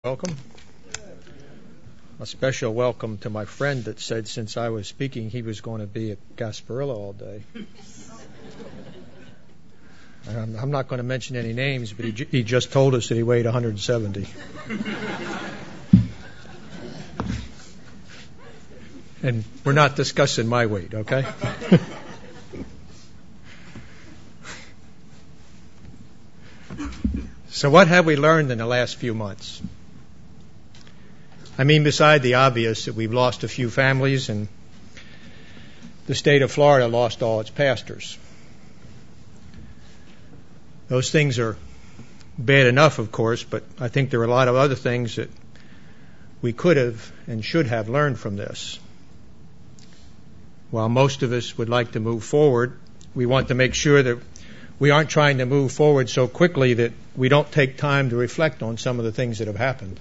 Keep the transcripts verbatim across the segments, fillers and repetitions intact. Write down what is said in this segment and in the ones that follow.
Welcome. A special welcome to my friend that said since I was speaking he was going to be at Gasparilla all day. I'm, I'm not going to mention any names, but he, j- he just told us that he weighed one hundred seventy. And we're not discussing my weight, okay? So what have we learned in the last few months? I mean, beside the obvious that we've lost a few families and the state of Florida lost all its pastors. Those things are bad enough, of course, but I think there are a lot of other things that we could have and should have learned from this. While most of us would like to move forward, we want to make sure that we aren't trying to move forward so quickly that we don't take time to reflect on some of the things that have happened.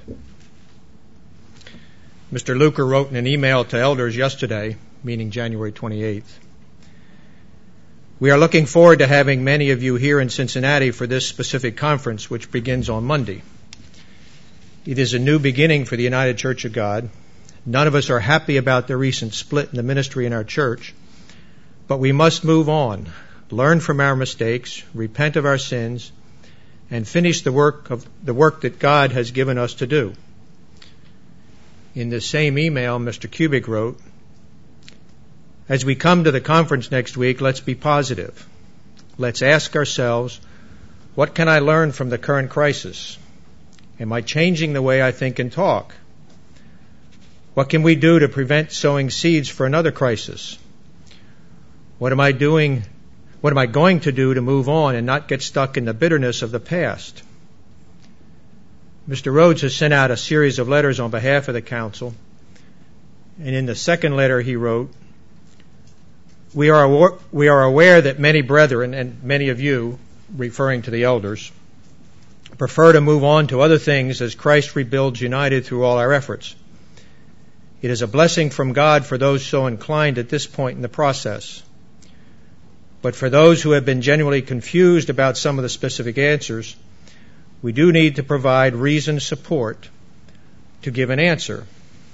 Mister Luker wrote in an email to elders yesterday, meaning January twenty-eighth, "We are looking forward to having many of you here in Cincinnati for this specific conference, which begins on Monday. It is a new beginning for the United Church of God. None of us are happy about the recent split in the ministry in our church, but we must move on, learn from our mistakes, repent of our sins, and finish the work of the work that God has given us to do." In the same email, Mister Kubik wrote, "As we come to the conference next week, let's be positive. Let's ask ourselves, what can I learn from the current crisis? Am I changing the way I think and talk? What can we do to prevent sowing seeds for another crisis? What am I doing? What am I going to do to move on and not get stuck in the bitterness of the past?" Mister Rhodes has sent out a series of letters on behalf of the council, and in the second letter he wrote, we are, aware, we are aware that many brethren, and many of you, referring to the elders, prefer to move on to other things as Christ rebuilds united through all our efforts. It is a blessing from God for those so inclined at this point in the process. But for those who have been genuinely confused about some of the specific answers, we do need to provide reasoned support to give an answer.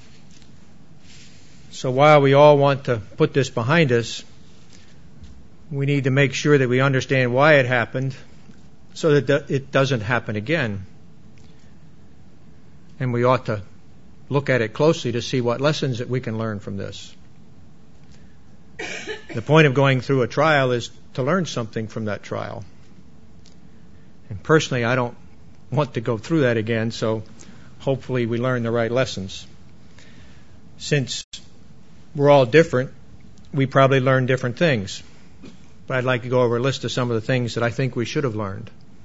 So while we all want to put this behind us, we need to make sure that we understand why it happened so that it doesn't happen again. And we ought to look at it closely to see what lessons that we can learn from this. The point of going through a trial is to learn something from that trial. And personally, I don't want to go through that again, so hopefully we learn the right lessons. Since we're all different, we probably learn different things. But I'd like to go over a list of some of the things that I think we should have learned.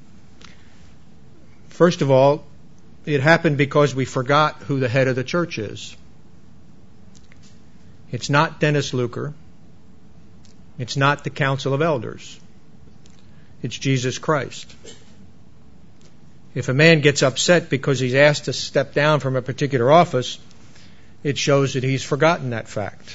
First of all, it happened because we forgot who the head of the church is. It's not Dennis Luker. It's not the Council of Elders. It's Jesus Christ. If a man gets upset because he's asked to step down from a particular office, it shows that he's forgotten that fact.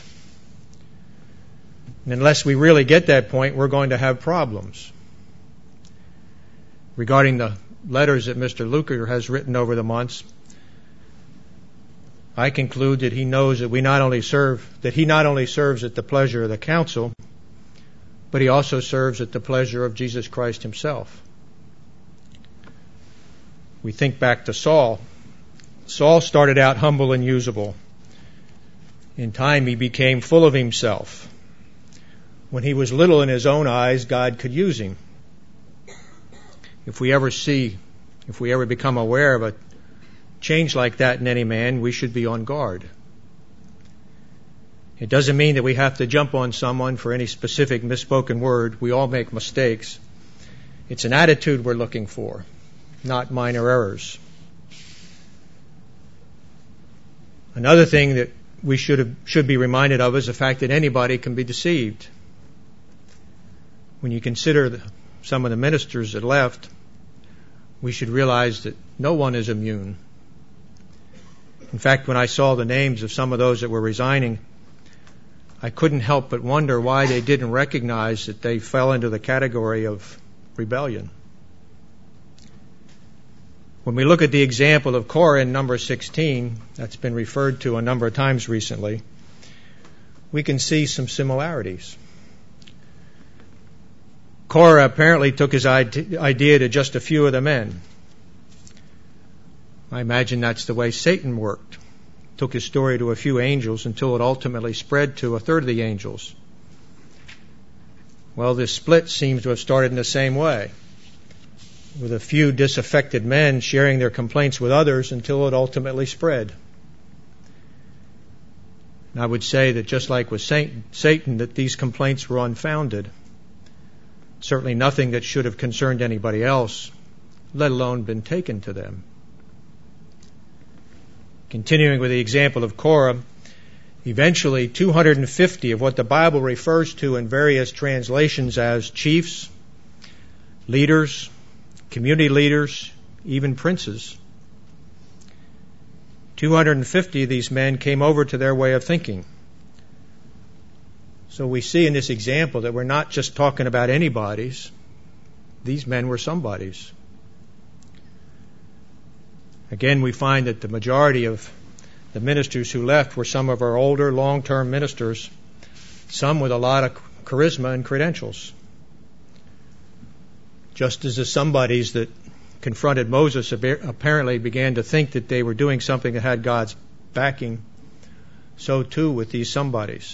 And unless we really get that point, we're going to have problems. Regarding the letters that Mister Luker has written over the months, I conclude that he knows that we not only serve, that he not only serves at the pleasure of the council, but he also serves at the pleasure of Jesus Christ himself. We think back to Saul. Saul started out humble and usable. In time, he became full of himself. When he was little in his own eyes, God could use him. If we ever see, if we ever become aware of a change like that in any man, we should be on guard. It doesn't mean that we have to jump on someone for any specific misspoken word. We all make mistakes. It's an attitude we're looking for, not minor errors. Another thing that we should have, should be reminded of is the fact that anybody can be deceived. When you consider the, some of the ministers that left, we should realize that no one is immune. In fact, when I saw the names of some of those that were resigning, I couldn't help but wonder why they didn't recognize that they fell into the category of rebellion. When we look at the example of Korah in number sixteen, that's been referred to a number of times recently, we can see some similarities. Korah apparently took his idea to just a few of the men. I imagine that's the way Satan worked. Took his story to a few angels until it ultimately spread to a third of the angels. Well, this split seems to have started in the same way, with a few disaffected men sharing their complaints with others until it ultimately spread. And I would say that just like with Satan, that these complaints were unfounded. Certainly nothing that should have concerned anybody else, let alone been taken to them. Continuing with the example of Korah, eventually two hundred fifty of what the Bible refers to in various translations as chiefs, leaders, community leaders, even princes, two hundred fifty of these men came over to their way of thinking. So we see in this example that we're not just talking about anybody's. These men were somebody's. Again, we find that the majority of the ministers who left were some of our older, long-term ministers, some with a lot of charisma and credentials. Just as the somebodies that confronted Moses apparently began to think that they were doing something that had God's backing, so too with these somebodies.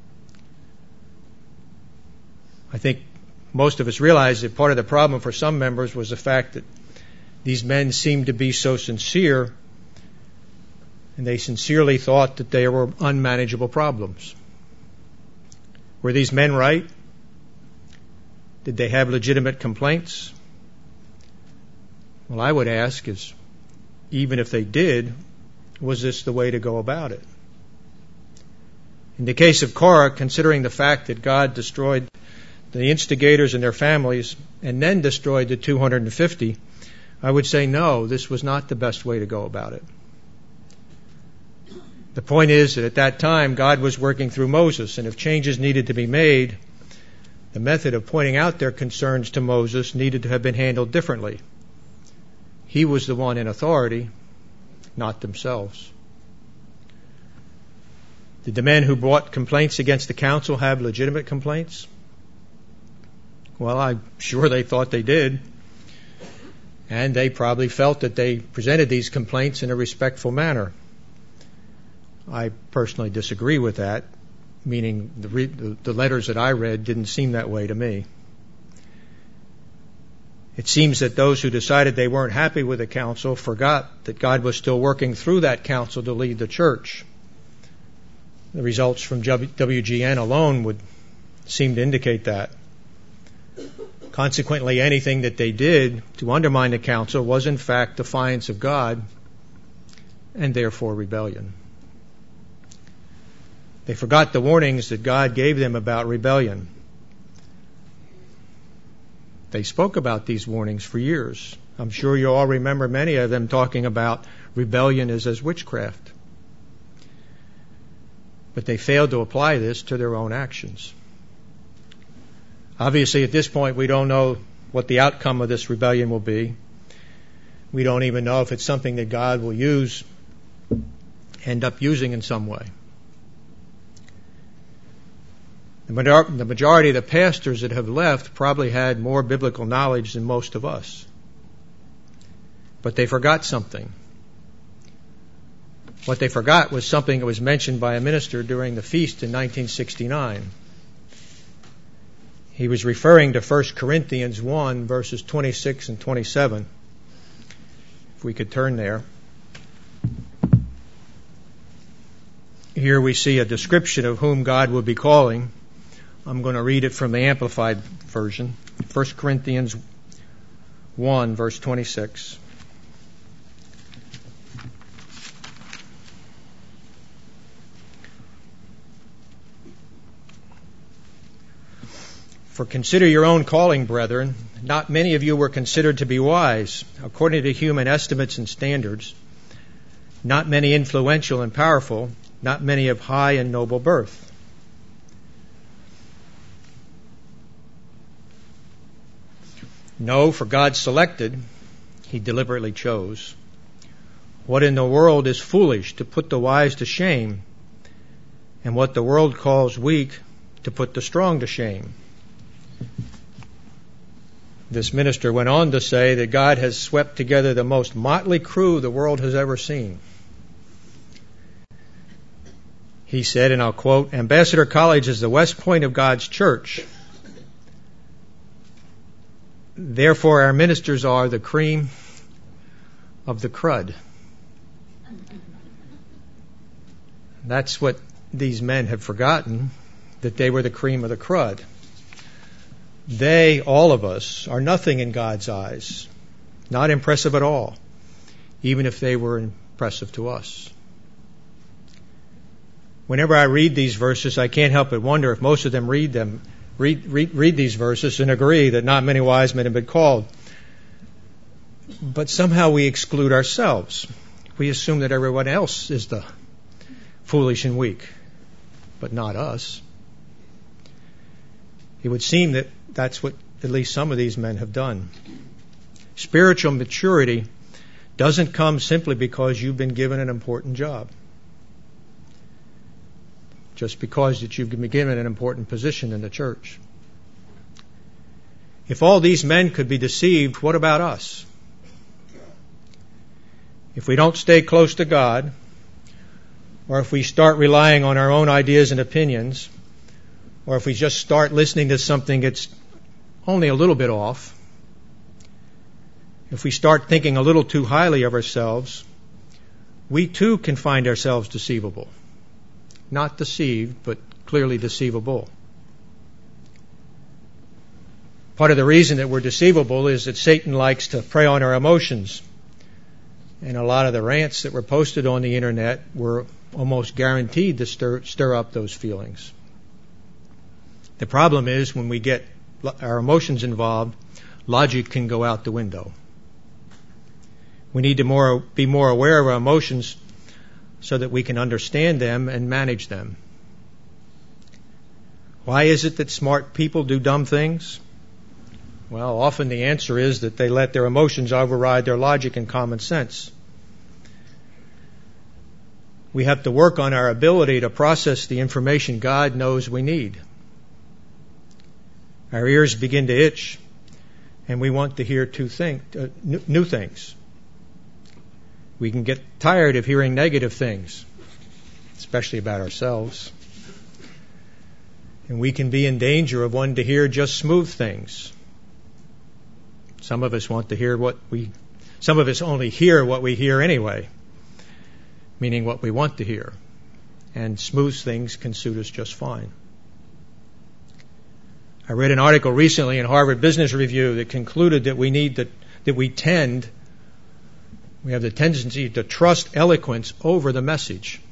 I think most of us realize that part of the problem for some members was the fact that these men seemed to be so sincere, and they sincerely thought that they were unmanageable problems. Were these men right? Did they have legitimate complaints? Well, I would ask is, even if they did, was this the way to go about it? In the case of Korah, considering the fact that God destroyed the instigators and their families and then destroyed the two hundred fifty, I would say no, this was not the best way to go about it. The point is that at that time, God was working through Moses, and if changes needed to be made, the method of pointing out their concerns to Moses needed to have been handled differently. He was the one in authority, not themselves. Did the men who brought complaints against the council have legitimate complaints? Well, I'm sure they thought they did. And they probably felt that they presented these complaints in a respectful manner. I personally disagree with that, meaning the, re- the letters that I read didn't seem that way to me. It seems that those who decided they weren't happy with the council forgot that God was still working through that council to lead the church. The results from W G N alone would seem to indicate that. Consequently, anything that they did to undermine the council was in fact defiance of God and therefore rebellion. They forgot the warnings that God gave them about rebellion. They spoke about these warnings for years. I'm sure you all remember many of them talking about rebellion is as witchcraft. But they failed to apply this to their own actions. Obviously, at this point, we don't know what the outcome of this rebellion will be. We don't even know if it's something that God will use, end up using in some way. The majority of the pastors that have left probably had more biblical knowledge than most of us. But they forgot something. What they forgot was something that was mentioned by a minister during the feast in nineteen sixty-nine. He was referring to First Corinthians one, verses twenty-six and twenty-seven. If we could turn there. Here we see a description of whom God will be calling. I'm going to read it from the Amplified Version. First Corinthians one, verse twenty-six. For consider your own calling, brethren. Not many of you were considered to be wise, according to human estimates and standards. Not many influential and powerful. Not many of high and noble birth. No, for God selected, he deliberately chose. What in the world is foolish, to put the wise to shame, and what the world calls weak, to put the strong to shame. This minister went on to say that God has swept together the most motley crew the world has ever seen. He said, and I'll quote, "Ambassador College is the West Point of God's church. Therefore, our ministers are the cream of the crud." That's what these men have forgotten, that they were the cream of the crud. They, all of us, are nothing in God's eyes, not impressive at all, even if they were impressive to us. Whenever I read these verses, I can't help but wonder if most of them read them, read, read, read these verses and agree that not many wise men have been called. But somehow we exclude ourselves. We assume that everyone else is the foolish and weak, but not us. It would seem that that's what at least some of these men have done. Spiritual maturity doesn't come simply because you've been given an important job. Just because that you've been given an important position in the church. If all these men could be deceived, what about us? If we don't stay close to God, or if we start relying on our own ideas and opinions, or if we just start listening to something that's only a little bit off, if we start thinking a little too highly of ourselves, we too can find ourselves deceivable. Not deceived, but clearly deceivable. Part of the reason that we're deceivable is that Satan likes to prey on our emotions. And a lot of the rants that were posted on the internet were almost guaranteed to stir, stir up those feelings. The problem is when we get our emotions involved, logic can go out the window. We need to more, be more aware of our emotions so that we can understand them and manage them. Why is it that smart people do dumb things? Well, often the answer is that they let their emotions override their logic and common sense. We have to work on our ability to process the information God knows we need. Our ears begin to itch, and we want to hear two thing, uh, new things. We can get tired of hearing negative things, especially about ourselves. And we can be in danger of wanting to hear just smooth things. Some of us want to hear what we, some of us only hear what we hear anyway, meaning what we want to hear. And smooth things can suit us just fine. I read an article recently in Harvard Business Review that concluded that we need to, that we tend, we have the tendency to trust eloquence over the message.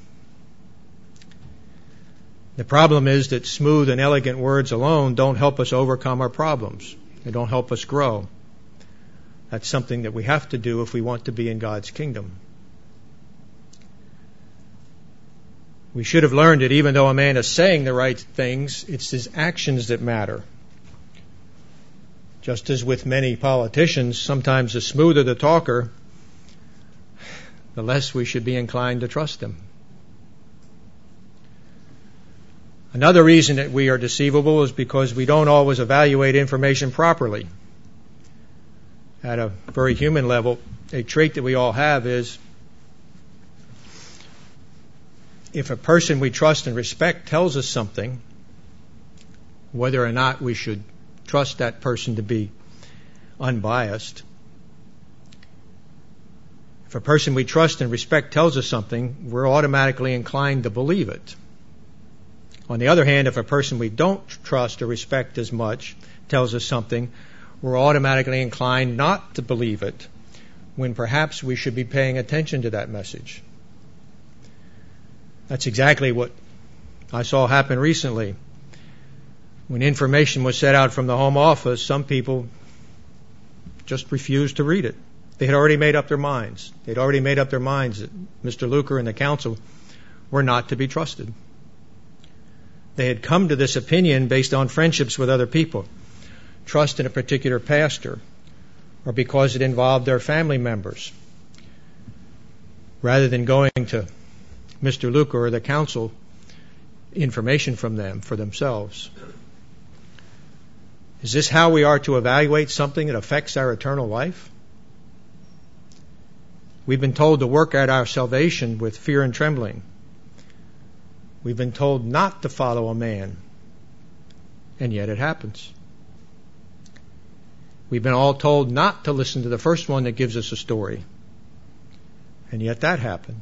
The problem is that smooth and elegant words alone don't help us overcome our problems. They don't help us grow. That's something that we have to do if we want to be in God's kingdom. We should have learned that even though a man is saying the right things, it's his actions that matter. Just as with many politicians, sometimes the smoother the talker, the less we should be inclined to trust them. Another reason that we are deceivable is because we don't always evaluate information properly. At a very human level, a trait that we all have is if a person we trust and respect tells us something, whether or not we should trust that person to be unbiased, if a person we trust and respect tells us something, we're automatically inclined to believe it. On the other hand, if a person we don't trust or respect as much tells us something, we're automatically inclined not to believe it, when perhaps we should be paying attention to that message. That's exactly what I saw happen recently. When information was set out from the Home Office, some people just refused to read it. They had already made up their minds. They'd already made up their minds that Mister Luker and the council were not to be trusted. They had come to this opinion based on friendships with other people, trust in a particular pastor, or because it involved their family members, rather than going to Mister Luca or the council information from them for themselves? Is this how we are to evaluate something that affects our eternal life? We've been told to work out our salvation with fear and trembling. We've been told not to follow a man, and yet it happens. We've been all told not to listen to the first one that gives us a story, and yet that happened.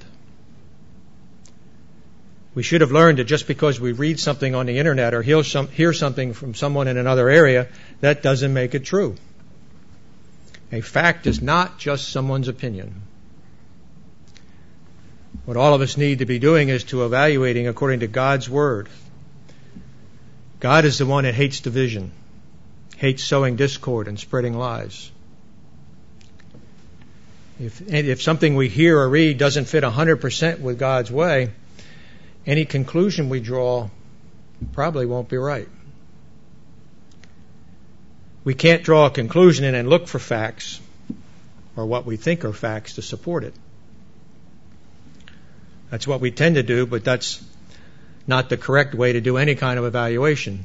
We should have learned that just because we read something on the internet or hear, some, hear something from someone in another area, that doesn't make it true. A fact is not just someone's opinion. What all of us need to be doing is to evaluating according to God's Word. God is the one that hates division, hates sowing discord and spreading lies. If, if something we hear or read doesn't fit one hundred percent with God's way, any conclusion we draw probably won't be right. We can't draw a conclusion and then look for facts or what we think are facts to support it. That's what we tend to do, but that's not the correct way to do any kind of evaluation.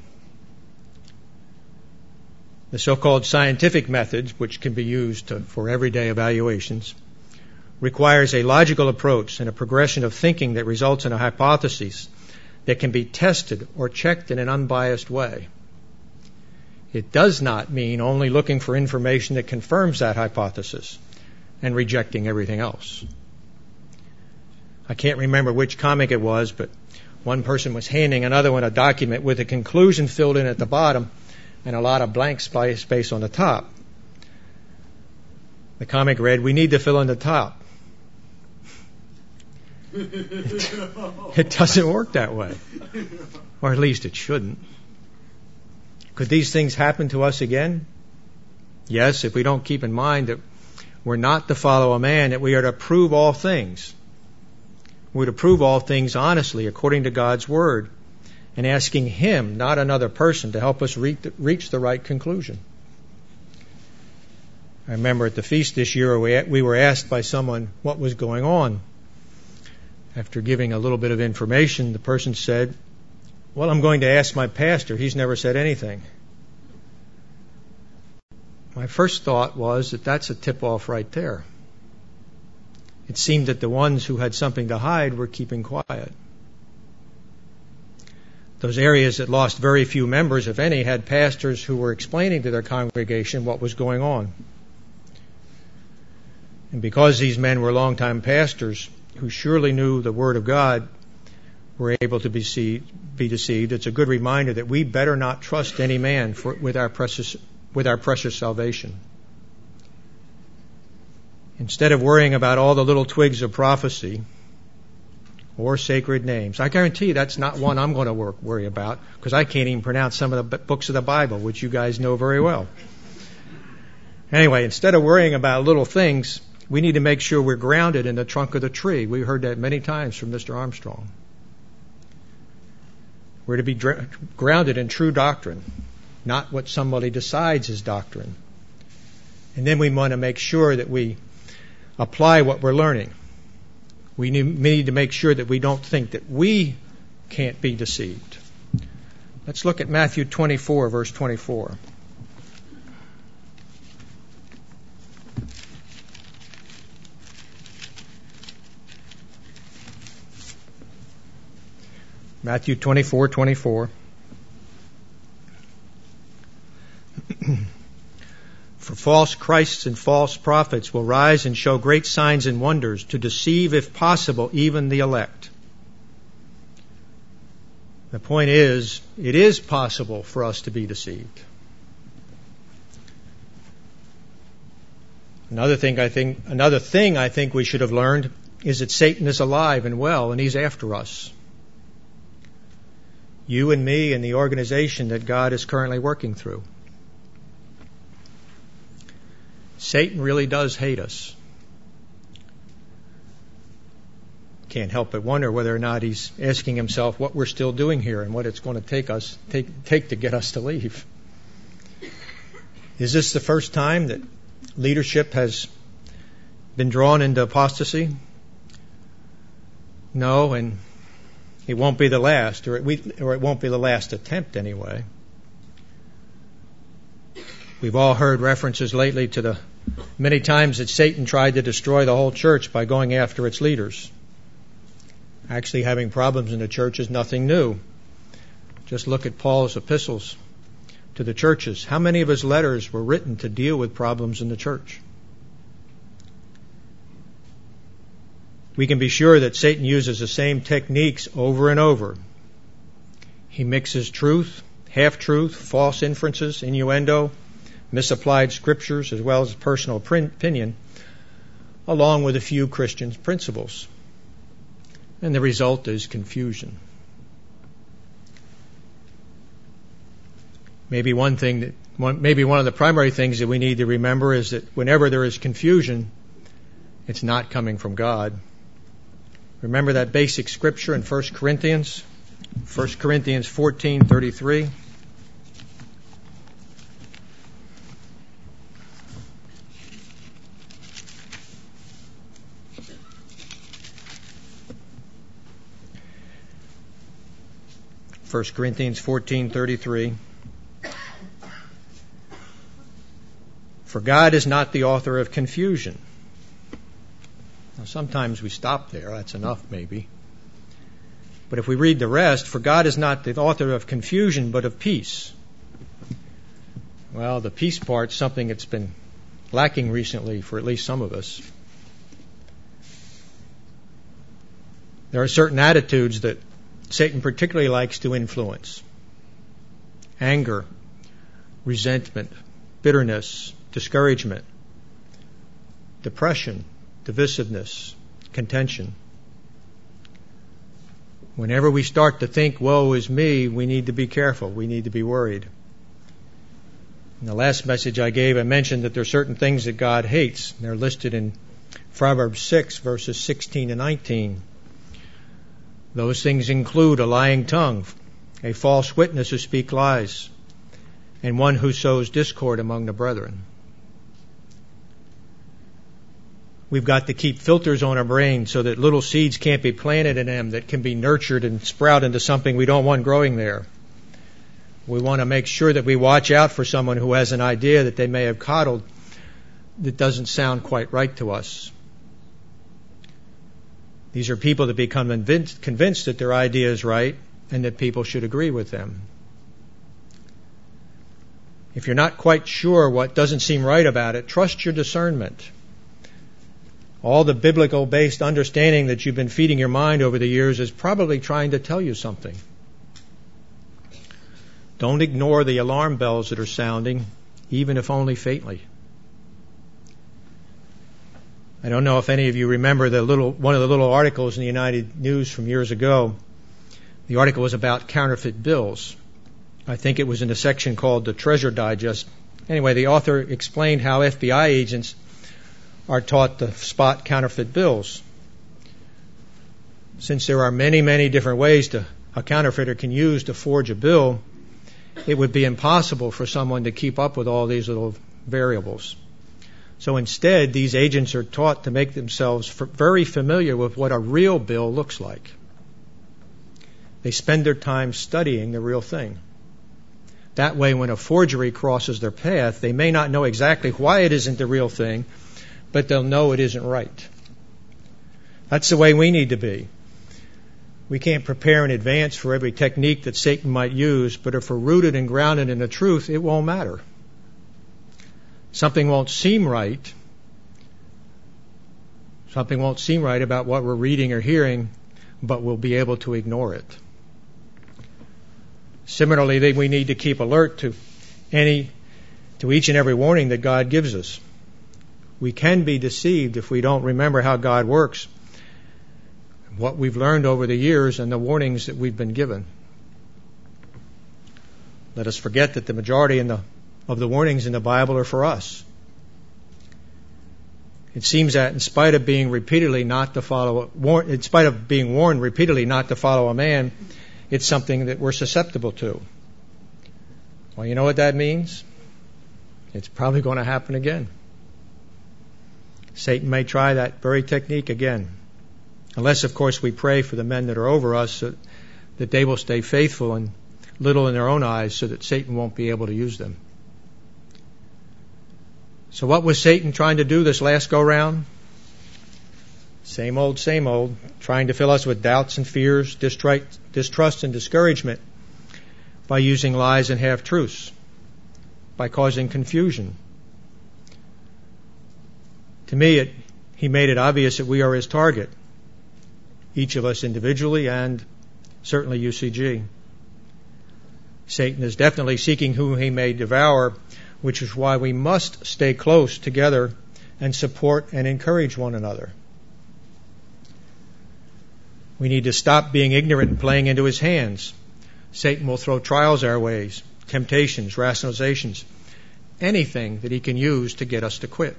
The so-called scientific methods, which can be used to, for everyday evaluations, requires a logical approach and a progression of thinking that results in a hypothesis that can be tested or checked in an unbiased way. It does not mean only looking for information that confirms that hypothesis and rejecting everything else. I can't remember which comic it was, but one person was handing another one a document with a conclusion filled in at the bottom and a lot of blank space on the top. The comic read, "We need to fill in the top." It, it doesn't work that way. Or at least it shouldn't. Could these things happen to us again? Yes, if we don't keep in mind that we're not to follow a man, that we are to prove all things. We're to prove all things honestly according to God's Word, and asking Him, not another person, to help us reach the right conclusion. I remember at the feast this year we were asked by someone what was going on. After giving a little bit of information, the person said, "Well, I'm going to ask my pastor. He's never said anything." My first thought was that that's a tip-off right there. It seemed that the ones who had something to hide were keeping quiet. Those areas that lost very few members, if any, had pastors who were explaining to their congregation what was going on. And because these men were longtime pastors who surely knew the Word of God, were able to be deceived, be deceived, it's a good reminder that we better not trust any man for, with our precious, with our precious salvation. Instead of worrying about all the little twigs of prophecy or sacred names, I guarantee you that's not one I'm going to work, worry about, because I can't even pronounce some of the books of the Bible, which you guys know very well. Anyway, instead of worrying about little things, we need to make sure we're grounded in the trunk of the tree. We heard that many times from Mister Armstrong. We're to be dr- grounded in true doctrine, not what somebody decides is doctrine. And then we want to make sure that we apply what we're learning. We need to make sure that we don't think that we can't be deceived. Let's look at Matthew twenty-four, verse twenty-four. Matthew twenty-four, twenty-four. For false Christs and false prophets will rise and show great signs and wonders to deceive, if possible, even the elect. The point is, it is possible for us to be deceived. Another thing I think, another thing I think we should have learned is that Satan is alive and well, and he's after us. You and me and the organization that God is currently working through. Satan really does hate us. Can't help but wonder whether or not he's asking himself what we're still doing here and what it's going to take us take, take to get us to leave. Is this the first time that leadership has been drawn into apostasy? No, and it won't be the last, or it, or it won't be the last attempt anyway. We've all heard references lately to the many times that Satan tried to destroy the whole church by going after its leaders. Actually, having problems in the church is nothing new. Just look at Paul's epistles to the churches. How many of his letters were written to deal with problems in the church? We can be sure that Satan uses the same techniques over and over. He mixes truth, half-truth, false inferences, innuendo, misapplied scriptures, as well as personal opinion, along with a few Christian principles. And the result is confusion. Maybe one thing that, one, maybe one of the primary things that we need to remember is that whenever there is confusion, it's not coming from God. Remember that basic scripture in First Corinthians, First Corinthians fourteen thirty-three. First Corinthians fourteen thirty-three. For God is not the author of confusion. Now, sometimes we stop there. That's enough, maybe. But if we read the rest, for God is not the author of confusion, but of peace. Well, the peace part's something that's been lacking recently for at least some of us. There are certain attitudes that Satan particularly likes to influence. Anger, resentment, bitterness, discouragement, depression, divisiveness, contention. Whenever we start to think, woe is me, we need to be careful. We need to be worried. In the last message I gave, I mentioned that there are certain things that God hates. They're listed in Proverbs six, verses sixteen and nineteen. Those things include a lying tongue, a false witness who speaks lies, and one who sows discord among the brethren. We've got to keep filters on our brain so that little seeds can't be planted in them that can be nurtured and sprout into something we don't want growing there. We want to make sure that we watch out for someone who has an idea that they may have coddled that doesn't sound quite right to us. These are people that become convinced, convinced that their idea is right and that people should agree with them. If you're not quite sure what doesn't seem right about it, trust your discernment. All the biblical-based understanding that you've been feeding your mind over the years is probably trying to tell you something. Don't ignore the alarm bells that are sounding, even if only faintly. I don't know if any of you remember the little one of the little articles in the United News from years ago. The article was about counterfeit bills. I think it was in a section called the Treasure Digest. Anyway, the author explained how F B I agents are taught to spot counterfeit bills. Since there are many, many different ways to, a counterfeiter can use to forge a bill, it would be impossible for someone to keep up with all these little variables. So instead, these agents are taught to make themselves very familiar with what a real bill looks like. They spend their time studying the real thing. That way, when a forgery crosses their path, they may not know exactly why it isn't the real thing, but they'll know it isn't right. That's the way we need to be. We can't prepare in advance for every technique that Satan might use, but if we're rooted and grounded in the truth, it won't matter. Something won't seem right. Something won't seem right about what we're reading or hearing, but we'll be able to ignore it. Similarly, we need to keep alert to any, to each and every warning that God gives us. We can be deceived if we don't remember how God works, what we've learned over the years, and the warnings that we've been given. Let us forget that the majority in the, of the warnings in the Bible are for us. It seems that in spite of being repeatedly not to follow, war, in spite of being warned repeatedly not to follow a man, it's something that we're susceptible to. Well, you know what that means? It's probably going to happen again. Satan may try that very technique again. Unless, of course, we pray for the men that are over us so that they will stay faithful and little in their own eyes so that Satan won't be able to use them. So what was Satan trying to do this last go-round? Same old, same old, trying to fill us with doubts and fears, distrust and discouragement by using lies and half-truths, by causing confusion. To me, it, he made it obvious that we are his target, each of us individually and certainly U C G. Satan is definitely seeking whom he may devour, which is why we must stay close together and support and encourage one another. We need to stop being ignorant and playing into his hands. Satan will throw trials our ways, temptations, rationalizations, anything that he can use to get us to quit.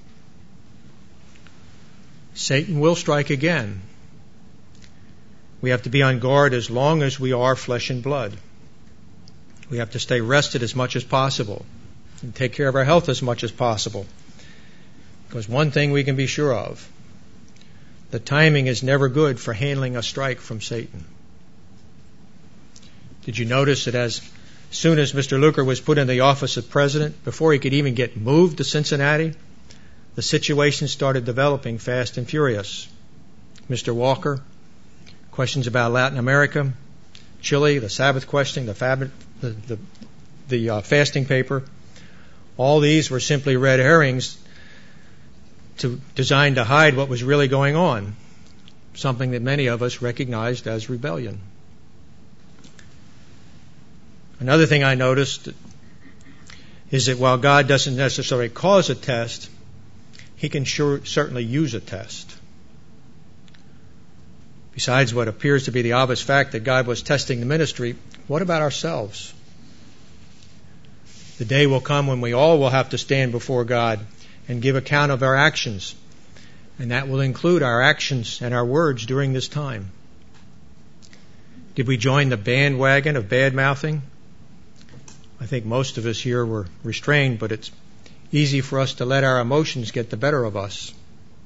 Satan will strike again. We have to be on guard as long as we are flesh and blood. We have to stay rested as much as possible and take care of our health as much as possible. Because one thing we can be sure of, the timing is never good for handling a strike from Satan. Did you notice that as soon as Mister Luker was put in the office of president, before he could even get moved to Cincinnati, the situation started developing fast and furious. Mister Walker, questions about Latin America, Chile, the Sabbath question, the, fab- the, the, the uh, fasting paper, all these were simply red herrings to, designed to hide what was really going on, something that many of us recognized as rebellion. Another thing I noticed is that while God doesn't necessarily cause a test, he can sure, certainly use a test. Besides what appears to be the obvious fact that God was testing the ministry, what about ourselves? The day will come when we all will have to stand before God and give account of our actions. And that will include our actions and our words during this time. Did we join the bandwagon of bad-mouthing? I think most of us here were restrained, but it's easy for us to let our emotions get the better of us.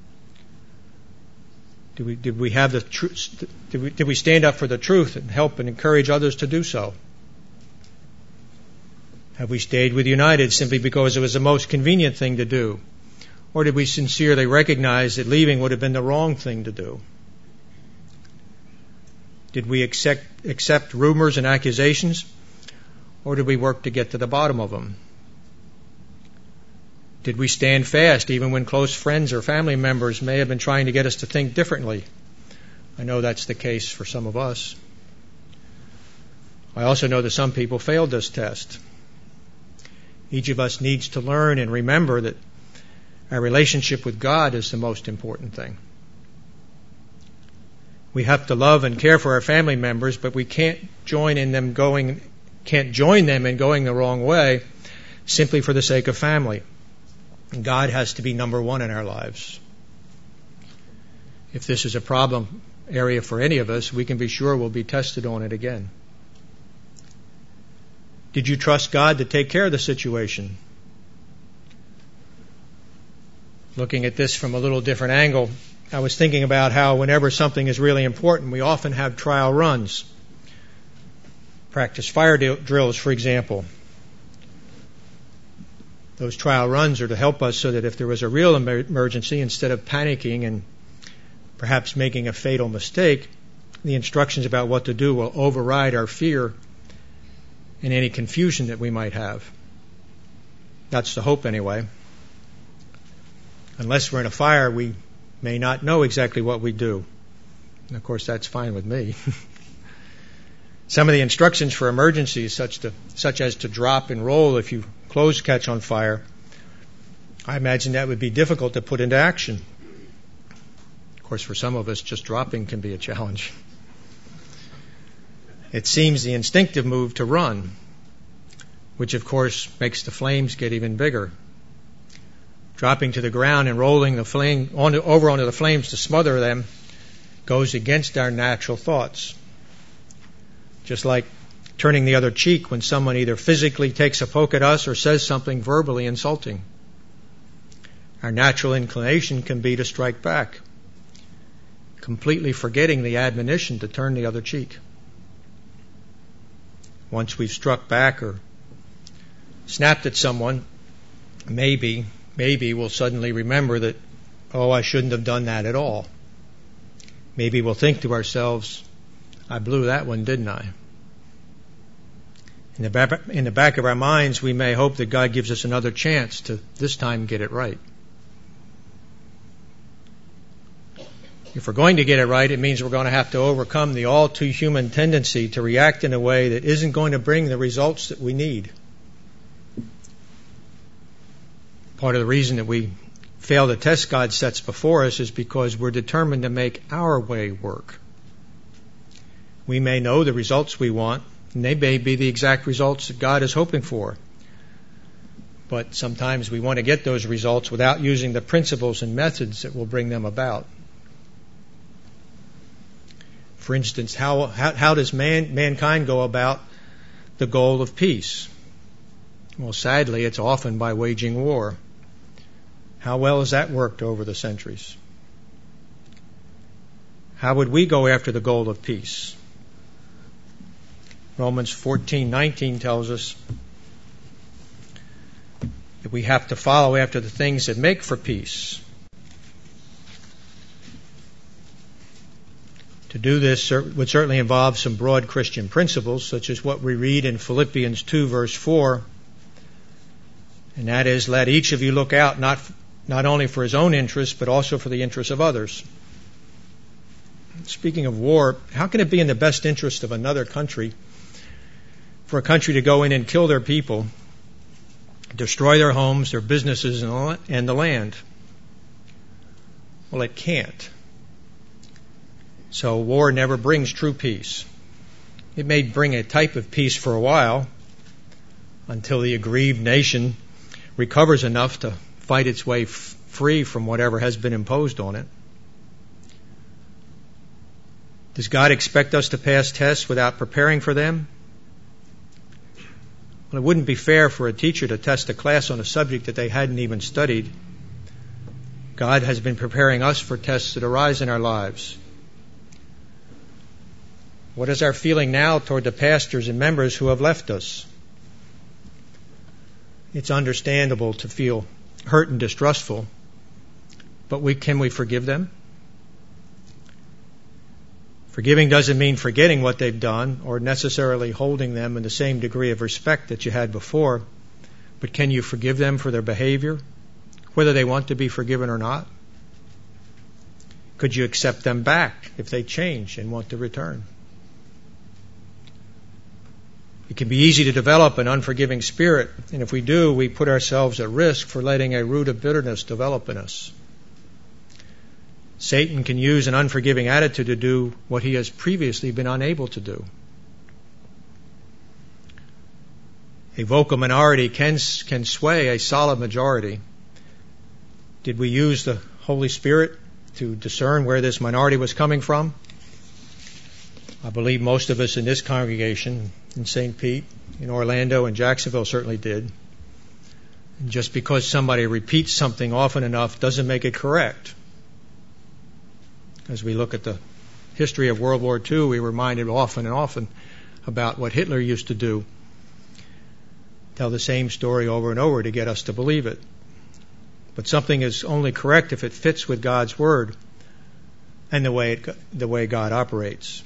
Did we, did we have the truth? Did we, did we stand up for the truth and help and encourage others to do so? Have we stayed with United simply because it was the most convenient thing to do? Or did we sincerely recognize that leaving would have been the wrong thing to do? Did we accept, accept rumors and accusations? Or did we work to get to the bottom of them? Did we stand fast even when close friends or family members may have been trying to get us to think differently? I know that's the case for some of us. I also know that some people failed this test. Each of us needs to learn and remember that our relationship with God is the most important thing. We have to love and care for our family members, but we can't join in them going, can't join them in going the wrong way simply for the sake of family. And God has to be number one in our lives. If this is a problem area for any of us, we can be sure we'll be tested on it again. Did you trust God to take care of the situation? Looking at this from a little different angle, I was thinking about how whenever something is really important, we often have trial runs. Practice fire drills, for example. Those trial runs are to help us so that if there was a real emergency, instead of panicking and perhaps making a fatal mistake, the instructions about what to do will override our fear and any confusion that we might have. That's the hope anyway. Unless we're in a fire, we may not know exactly what we do. And of course, that's fine with me. Some of the instructions for emergencies, such, to, such as to drop and roll if you clothes catch on fire, I imagine that would be difficult to put into action. Of course, for some of us, just dropping can be a challenge. It seems the instinctive move to run, which of course makes the flames get even bigger. Dropping to the ground and rolling the flame onto, over onto the flames to smother them goes against our natural thoughts. Just like turning the other cheek when someone either physically takes a poke at us or says something verbally insulting. our natural inclination can be to strike back, completely forgetting the admonition to turn the other cheek. Once we've struck back or snapped at someone, maybe, maybe we'll suddenly remember that, oh, I shouldn't have done that at all. Maybe we'll think to ourselves, I blew that one, didn't I? In the back, in the back of our minds, we may hope that God gives us another chance to this time get it right. If we're going to get it right, it means we're going to have to overcome the all too human tendency to react in a way that isn't going to bring the results that we need. Part of the reason that we fail the test God sets before us is because we're determined to make our way work. We may know the results we want, and they may be the exact results that God is hoping for. But sometimes we want to get those results without using the principles and methods that will bring them about. For instance, how, how, how does man, mankind go about the goal of peace? Well, sadly, it's often by waging war. How well has that worked over the centuries? How would we go after the goal of peace? Romans fourteen nineteen tells us that we have to follow after the things that make for peace. To do this would certainly involve some broad Christian principles, such as what we read in Philippians two, verse four, and that is, let each of you look out not, not only for his own interests, but also for the interests of others. Speaking of war, how can it be in the best interest of another country for a country to go in and kill their people, destroy their homes, their businesses, and the land? Well, it can't. So war never brings true peace. It may bring a type of peace for a while until the aggrieved nation recovers enough to fight its way f- free from whatever has been imposed on it. Does God expect us to pass tests without preparing for them? Well, it wouldn't be fair for a teacher to test a class on a subject that they hadn't even studied. God has been preparing us for tests that arise in our lives. What is our feeling now toward the pastors and members who have left us? It's understandable to feel hurt and distrustful, but we, can we forgive them? Forgiving doesn't mean forgetting what they've done or necessarily holding them in the same degree of respect that you had before, but can you forgive them for their behavior, whether they want to be forgiven or not? Could you accept them back if they change and want to return? It can be easy to develop an unforgiving spirit, and if we do, we put ourselves at risk for letting a root of bitterness develop in us. Satan can use an unforgiving attitude to do what he has previously been unable to do. A vocal minority can, can sway a solid majority. Did we use the Holy Spirit to discern where this minority was coming from? I believe most of us in this congregation, in Saint Pete, in Orlando, and Jacksonville certainly did. And just because somebody repeats something often enough doesn't make it correct. As we look at the history of World War Two, we're reminded often and often about what Hitler used to do. Tell the same story over and over to get us to believe it. But something is only correct if it fits with God's Word and the way it, the way God operates.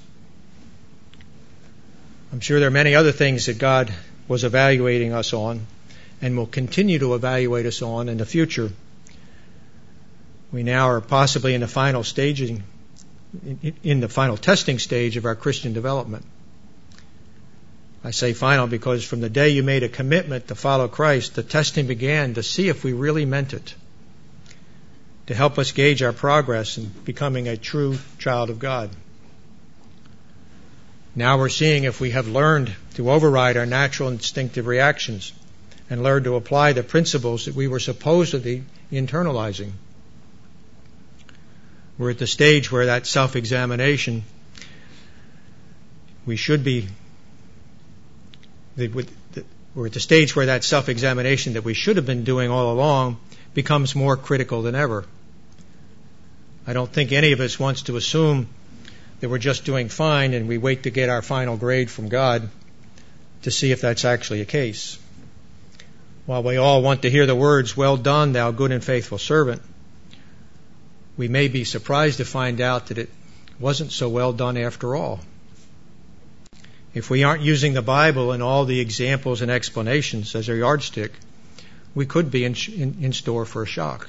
I'm sure there are many other things that God was evaluating us on and will continue to evaluate us on in the future. We now are possibly in the final staging, in the final testing stage of our Christian development. I say final because from the day you made a commitment to follow Christ, the testing began to see if we really meant it, to help us gauge our progress in becoming a true child of God. Now we're seeing if we have learned to override our natural instinctive reactions and learned to apply the principles that we were supposedly internalizing. We're at the stage where that self-examination we should be we're at the stage where that self-examination that we should have been doing all along becomes more critical than ever. I don't think any of us wants to assume that we're just doing fine and we wait to get our final grade from God to see if that's actually a case. While we all want to hear the words, "Well done, thou good and faithful servant," we may be surprised to find out that it wasn't so well done after all. If we aren't using the Bible and all the examples and explanations as our yardstick, we could be in, in, in store for a shock.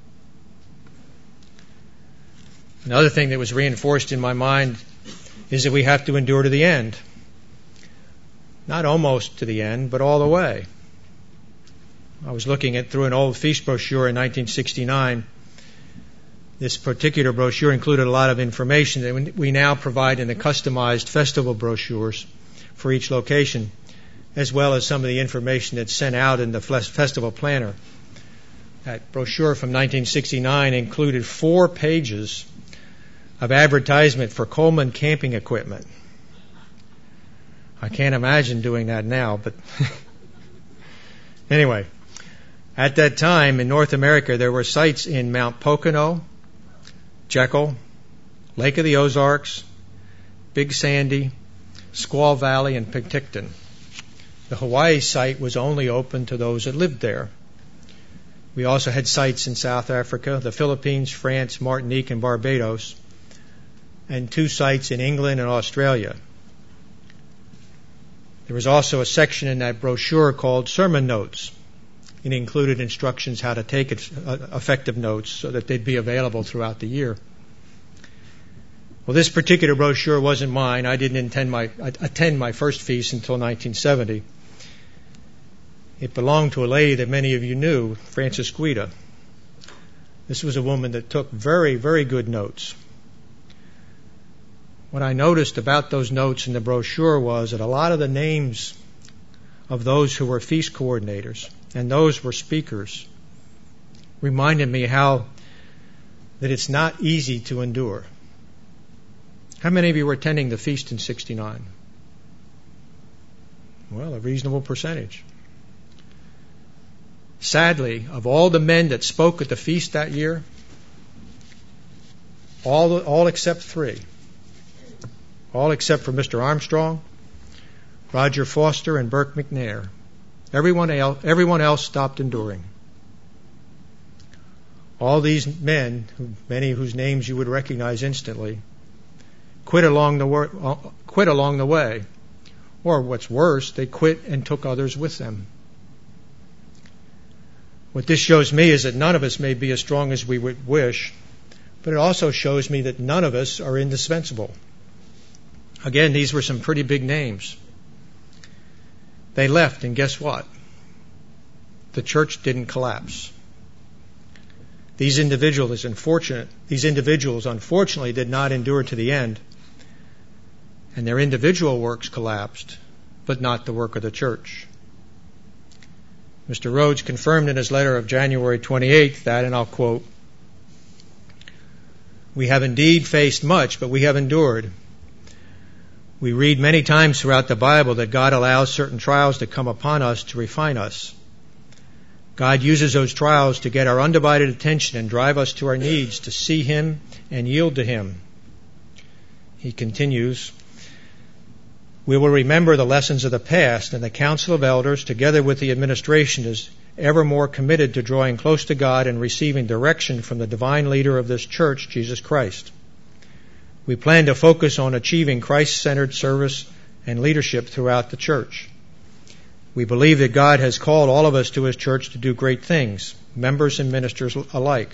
Another thing that was reinforced in my mind is that we have to endure to the end. Not almost to the end, but all the way. I was looking at through an old feast brochure in nineteen sixty-nine. This particular brochure included a lot of information that we now provide in the customized festival brochures for each location, as well as some of the information that's sent out in the festival planner. That brochure from nineteen sixty-nine included four pages of advertisement for Coleman camping equipment. I can't imagine doing that now, but anyway, at that time in North America, there were sites in Mount Pocono, Jekyll, Lake of the Ozarks, Big Sandy, Squaw Valley, and Penticton. The Hawaii site was only open to those that lived there. We also had sites in South Africa, the Philippines, France, Martinique, and Barbados, and two sites in England and Australia. There was also a section in that brochure called Sermon Notes. It included instructions how to take effective notes so that they'd be available throughout the year. Well, this particular brochure wasn't mine. I didn't intend my, attend my first feast until nineteen seventy. It belonged to a lady that many of you knew, Frances Guida. This was a woman that took very, very good notes. What I noticed about those notes in the brochure was that a lot of the names of those who were feast coordinators and those were speakers reminded me how that it's not easy to endure. How many of you were attending the feast in sixty-nine? Well, a reasonable percentage. Sadly, of all the men that spoke at the feast that year, all, all except three, all except for Mister Armstrong, Roger Foster, and Burke McNair, everyone else, everyone else stopped enduring. All these men, many whose names you would recognize instantly, quit along the wor- quit along the way, or what's worse, they quit and took others with them. What this shows me is that none of us may be as strong as we would wish, but it also shows me that none of us are indispensable. Again, these were some pretty big names. They left, and guess what? The church didn't collapse. These individuals, unfortunate, these individuals unfortunately did not endure to the end, and their individual works collapsed, but not the work of the church. Mister Rhodes confirmed in his letter of January twenty-eighth that, and I'll quote, "We have indeed faced much, but we have endured. We read many times throughout the Bible that God allows certain trials to come upon us to refine us. God uses those trials to get our undivided attention and drive us to our needs to see Him and yield to Him." He continues, "We will remember the lessons of the past, and the Council of Elders, together with the administration, is ever more committed to drawing close to God and receiving direction from the divine leader of this church, Jesus Christ. We plan to focus on achieving Christ-centered service and leadership throughout the church. We believe that God has called all of us to His church to do great things, members and ministers alike.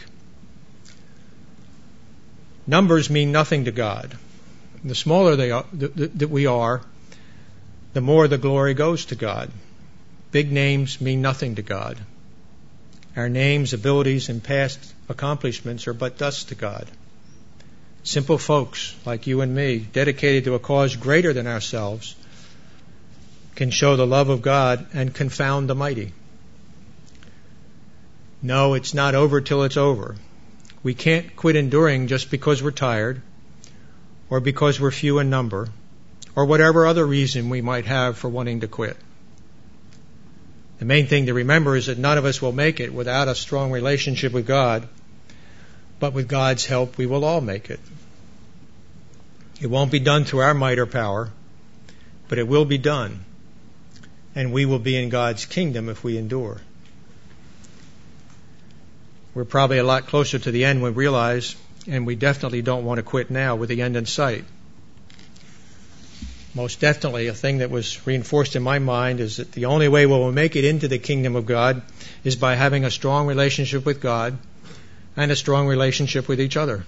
Numbers mean nothing to God. The smaller they are, that we are, the more the glory goes to God. Big names mean nothing to God. Our names, abilities, and past accomplishments are but dust to God. Simple folks like you and me, dedicated to a cause greater than ourselves, can show the love of God and confound the mighty. No, it's not over till it's over. We can't quit enduring just because we're tired, or because we're few in number, or whatever other reason we might have for wanting to quit. The main thing to remember is that none of us will make it without a strong relationship with God, but with God's help we will all make it. It won't be done through our might or power, but it will be done, and we will be in God's kingdom if we endure. We're probably a lot closer to the end when we realize, and we definitely don't want to quit now with the end in sight. Most definitely, a thing that was reinforced in my mind is that the only way we will make it into the kingdom of God is by having a strong relationship with God and a strong relationship with each other.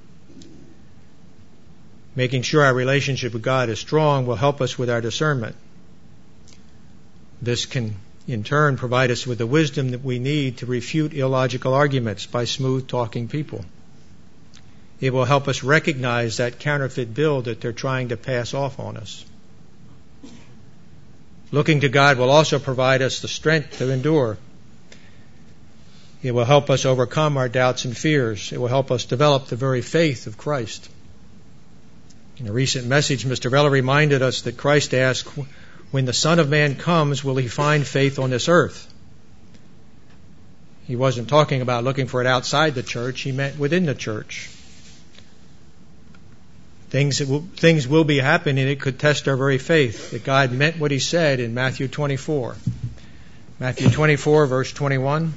Making sure our relationship with God is strong will help us with our discernment. This can, in turn, provide us with the wisdom that we need to refute illogical arguments by smooth-talking people. It will help us recognize that counterfeit bill that they're trying to pass off on us. Looking to God will also provide us the strength to endure. It will help us overcome our doubts and fears. It will help us develop the very faith of Christ. In a recent message, Mister Vella reminded us that Christ asked, when the Son of Man comes, will he find faith on this earth? He wasn't talking about looking for it outside the church. He meant within the church. Things, will, things will be happening that could test our very faith, that God meant what he said in Matthew twenty-four. Matthew twenty-four, verse twenty-one.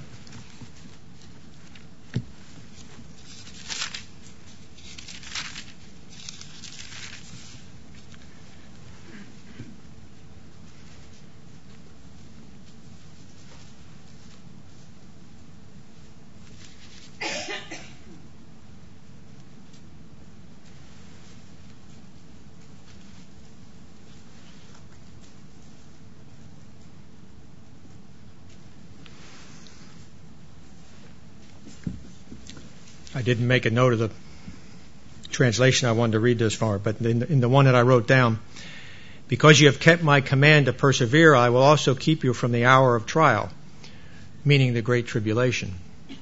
I didn't make a note of the translation I wanted to read this far, but in the, in the one that I wrote down, because you have kept my command to persevere, I will also keep you from the hour of trial, meaning the great tribulation.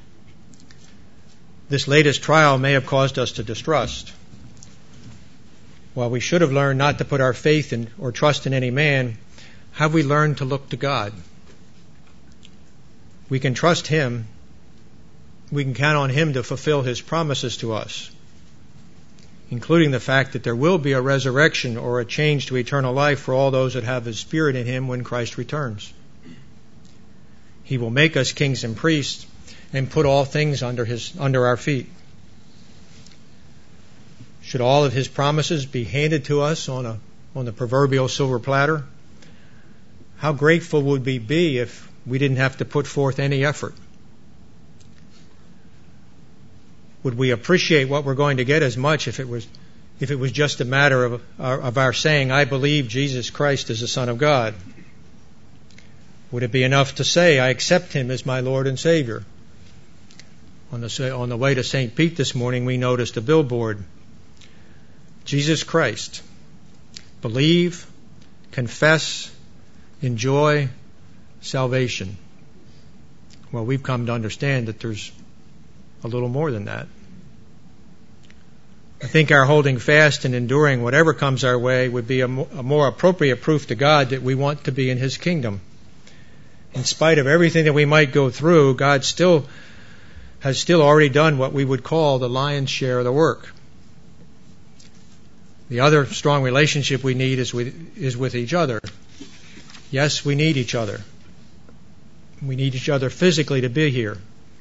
This latest trial may have caused us to distrust. While we should have learned not to put our faith in or trust in any man, have we learned to look to God? We can trust him. We can count on him to fulfill his promises to us, including the fact that there will be a resurrection or a change to eternal life for all those that have his Spirit in him when Christ returns. He will make us kings and priests and put all things under his under our feet. Should all of his promises be handed to us on a on the proverbial silver platter, how grateful would we be if we didn't have to put forth any effort? Would we appreciate what we're going to get as much if it was if it was just a matter of, of our saying, I believe Jesus Christ is the Son of God? Would it be enough to say, I accept him as my Lord and Savior? On the, on the way to Saint Pete this morning, we noticed a billboard. Jesus Christ. Believe, confess, enjoy salvation. Well, we've come to understand that there's a little more than that. I think our holding fast and enduring whatever comes our way would be a, mo- a more appropriate proof to God that we want to be in his kingdom. In spite of everything that we might go through, God still has still already done what we would call the lion's share of the work. The other strong relationship we need is with, is with each other. Yes, we need each other. We need each other physically to be here.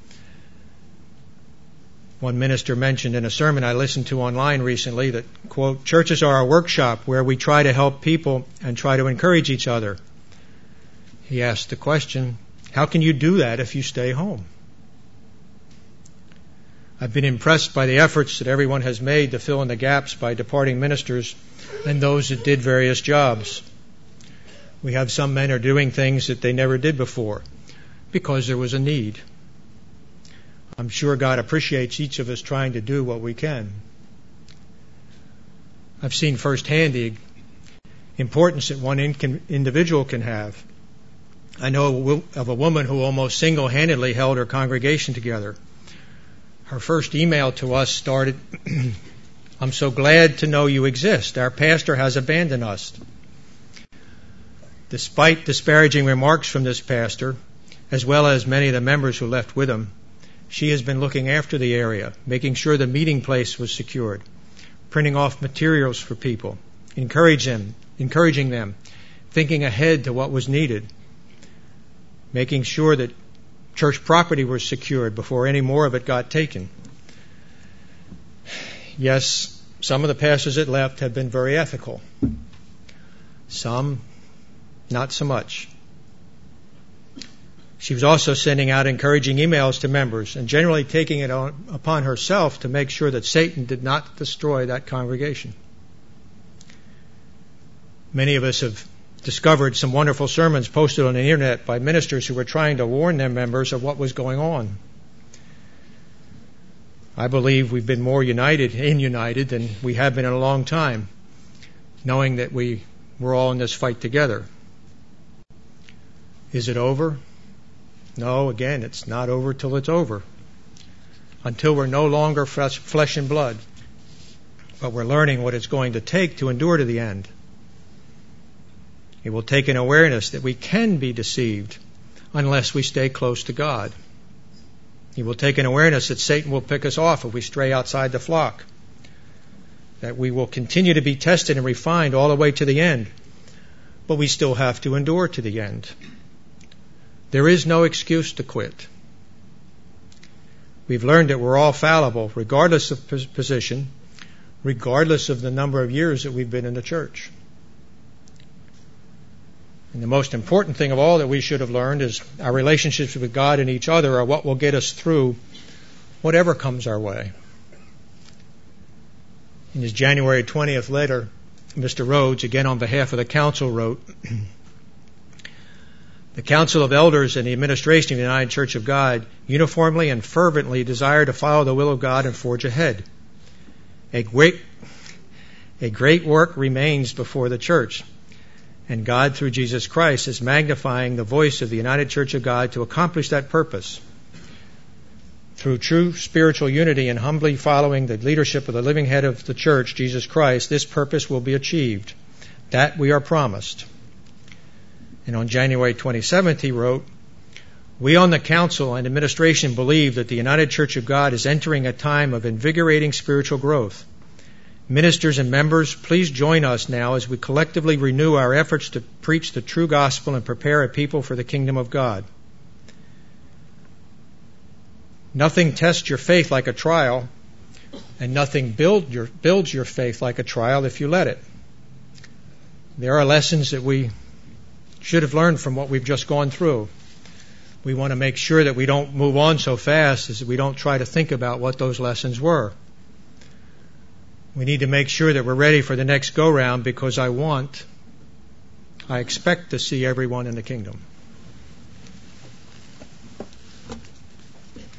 One minister mentioned in a sermon I listened to online recently that, quote, churches are a workshop where we try to help people and try to encourage each other. He asked the question, how can you do that if you stay home? I've been impressed by the efforts that everyone has made to fill in the gaps by departing ministers and those that did various jobs. We have some men who are doing things that they never did before because there was a need. I'm sure God appreciates each of us trying to do what we can. I've seen firsthand the importance that one individual can have. I know of a woman who almost single-handedly held her congregation together. Her first email to us started, I'm so glad to know you exist. Our pastor has abandoned us. Despite disparaging remarks from this pastor, as well as many of the members who left with him, she has been looking after the area, making sure the meeting place was secured, printing off materials for people, encourage them, encouraging them, thinking ahead to what was needed, making sure that church property was secured before any more of it got taken. Yes, some of the pastors that left have been very ethical. Some, not so much. She was also sending out encouraging emails to members and generally taking it on, upon herself to make sure that Satan did not destroy that congregation. Many of us have discovered some wonderful sermons posted on the internet by ministers who were trying to warn their members of what was going on. I believe we've been more united and united than we have been in a long time, knowing that we we're all in this fight together. Is it over? No, again, it's not over till it's over. Until we're no longer flesh, flesh and blood, but we're learning what it's going to take to endure to the end. It will take an awareness that we can be deceived unless we stay close to God. It will take an awareness that Satan will pick us off if we stray outside the flock. That we will continue to be tested and refined all the way to the end, but we still have to endure to the end. There is no excuse to quit. We've learned that we're all fallible, regardless of position, regardless of the number of years that we've been in the church. And the most important thing of all that we should have learned is our relationships with God and each other are what will get us through whatever comes our way. In his January twentieth letter, Mister Rhodes, again on behalf of the council, wrote, "The Council of Elders and the administration of the United Church of God uniformly and fervently desire to follow the will of God and forge ahead. A great, a great work remains before the church, and God, through Jesus Christ, is magnifying the voice of the United Church of God to accomplish that purpose. Through true spiritual unity and humbly following the leadership of the living head of the church, Jesus Christ, this purpose will be achieved. That we are promised." And on January twenty-seventh, he wrote, "We on the council and administration believe that the United Church of God is entering a time of invigorating spiritual growth. Ministers and members, please join us now as we collectively renew our efforts to preach the true gospel and prepare a people for the kingdom of God. Nothing tests your faith like a trial, and nothing build your, builds your faith like a trial if you let it. There are lessons that we should have learned from what we've just gone through. We want to make sure that we don't move on so fast as we don't try to think about what those lessons were. We need to make sure that we're ready for the next go-round because I want, I expect to see everyone in the kingdom."